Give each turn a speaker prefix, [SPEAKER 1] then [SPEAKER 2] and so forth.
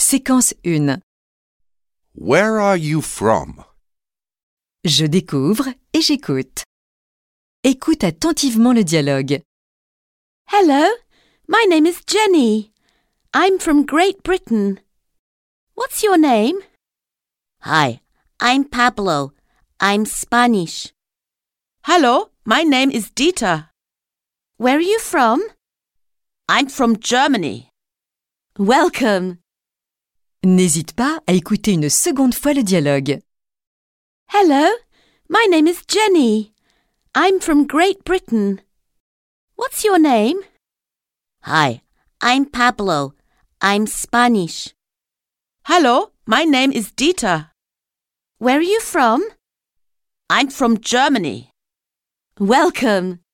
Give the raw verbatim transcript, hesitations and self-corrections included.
[SPEAKER 1] Séquence un.
[SPEAKER 2] Where are you from?
[SPEAKER 1] Je découvre et j'écoute. Écoute attentivement le dialogue.
[SPEAKER 3] Hello, my name is Jenny. I'm from Great Britain. What's your name?
[SPEAKER 4] Hi, I'm Pablo. I'm Spanish.
[SPEAKER 3] Hello, my name is Dieter. Where are you from?
[SPEAKER 4] I'm from Germany.
[SPEAKER 3] Welcome.
[SPEAKER 1] N'hésite pas à écouter une seconde fois le dialogue.
[SPEAKER 3] Hello, my name is Jenny. I'm from Great Britain. What's your name?
[SPEAKER 4] Hi, I'm Pablo. I'm Spanish.
[SPEAKER 3] Hello, my name is Dieter. Where are you from?
[SPEAKER 4] I'm from Germany.
[SPEAKER 3] Welcome.